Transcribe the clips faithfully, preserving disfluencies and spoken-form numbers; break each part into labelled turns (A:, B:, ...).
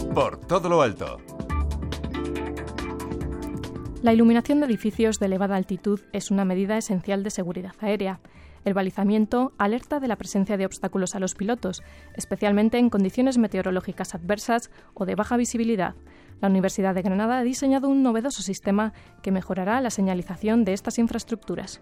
A: por todo lo alto.
B: La iluminación de edificios de elevada altitud es una medida esencial de seguridad aérea. El balizamiento alerta de la presencia de obstáculos a los pilotos, especialmente en condiciones meteorológicas adversas o de baja visibilidad. La Universidad de Granada ha diseñado un novedoso sistema que mejorará la señalización de estas infraestructuras.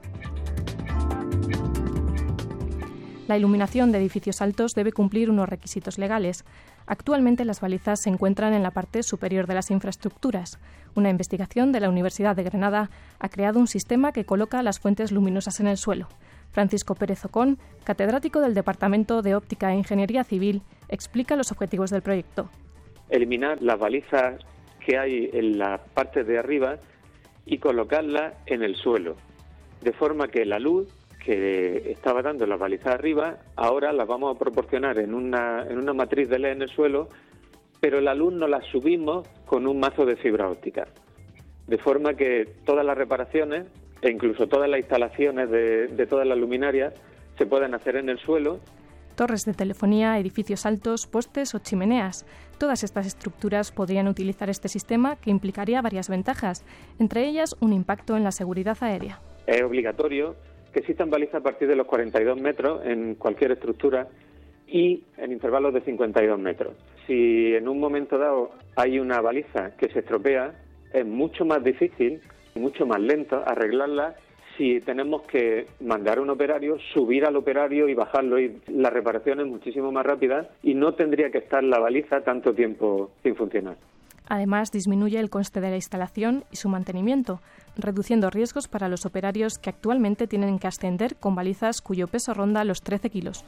B: La iluminación de edificios altos debe cumplir unos requisitos legales. Actualmente las balizas se encuentran en la parte superior de las infraestructuras. Una investigación de la Universidad de Granada ha creado un sistema que coloca las fuentes luminosas en el suelo. Francisco Pérez Ocón, catedrático del Departamento de Óptica e Ingeniería Civil, explica los objetivos del proyecto.
C: Eliminar las balizas que hay en la parte de arriba y colocarlas en el suelo, de forma que la luz que estaba dando las balizas arriba, ahora las vamos a proporcionar en una, en una matriz de L E D en el suelo, pero la luz no la subimos con un mazo de fibra óptica. De forma que todas las reparaciones e incluso todas las instalaciones de, de todas las luminarias se pueden hacer en el suelo.
B: Torres de telefonía, edificios altos, postes o chimeneas. Todas estas estructuras podrían utilizar este sistema que implicaría varias ventajas, entre ellas un impacto en la seguridad aérea.
C: Es obligatorio que existan balizas a partir de los cuarenta y dos metros en cualquier estructura y en intervalos de cincuenta y dos metros. Si en un momento dado hay una baliza que se estropea, es mucho más difícil, mucho más lento arreglarla si tenemos que mandar a un operario, subir al operario y bajarlo. Y la reparación es muchísimo más rápida y no tendría que estar la baliza tanto tiempo sin funcionar.
B: Además, disminuye el coste de la instalación y su mantenimiento, reduciendo riesgos para los operarios que actualmente tienen que ascender con balizas cuyo peso ronda los trece kilos.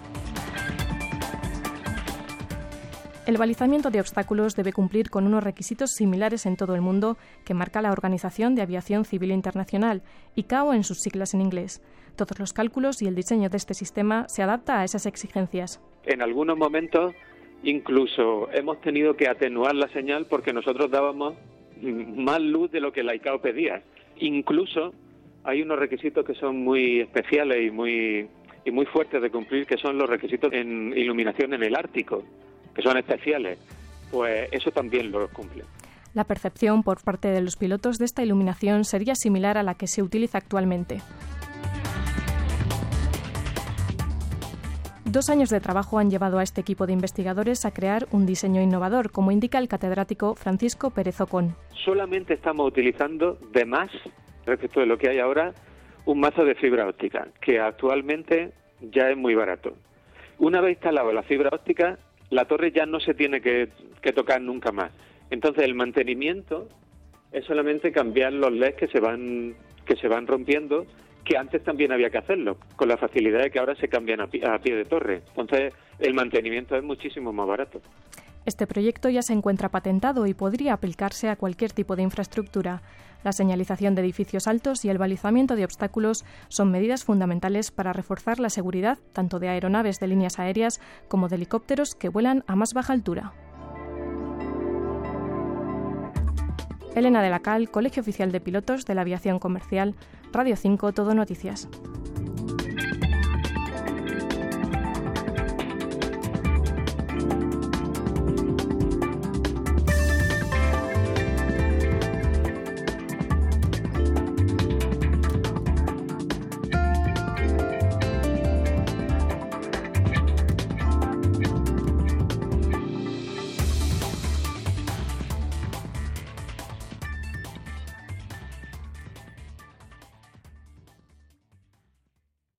B: El balizamiento de obstáculos debe cumplir con unos requisitos similares en todo el mundo que marca la Organización de Aviación Civil Internacional, I C A O en sus siglas en inglés. Todos los cálculos y el diseño de este sistema se adapta a esas exigencias.
C: En algunos momentos incluso hemos tenido que atenuar la señal porque nosotros dábamos más luz de lo que la I C A O pedía. Incluso hay unos requisitos que son muy especiales y muy, y muy fuertes de cumplir, que son los requisitos en iluminación en el Ártico, que son especiales, pues eso también lo cumple.
B: La percepción por parte de los pilotos de esta iluminación sería similar a la que se utiliza actualmente. Dos años de trabajo han llevado a este equipo de investigadores a crear un diseño innovador, como indica el catedrático Francisco Pérez Ocón.
C: Solamente estamos utilizando de más, respecto de lo que hay ahora, un mazo de fibra óptica, que actualmente ya es muy barato. Una vez instalado la fibra óptica, la torre ya no se tiene que, que tocar nunca más. Entonces el mantenimiento es solamente cambiar los L E Ds que se van que se van rompiendo, que antes también había que hacerlo, con la facilidad de que ahora se cambian a pie, a pie de torre. Entonces el mantenimiento es muchísimo más barato.
B: Este proyecto ya se encuentra patentado y podría aplicarse a cualquier tipo de infraestructura. La señalización de edificios altos y el balizamiento de obstáculos son medidas fundamentales para reforzar la seguridad tanto de aeronaves de líneas aéreas como de helicópteros que vuelan a más baja altura. Elena de la Cal, Colegio Oficial de Pilotos de la Aviación Comercial, Radio cinco Todo Noticias.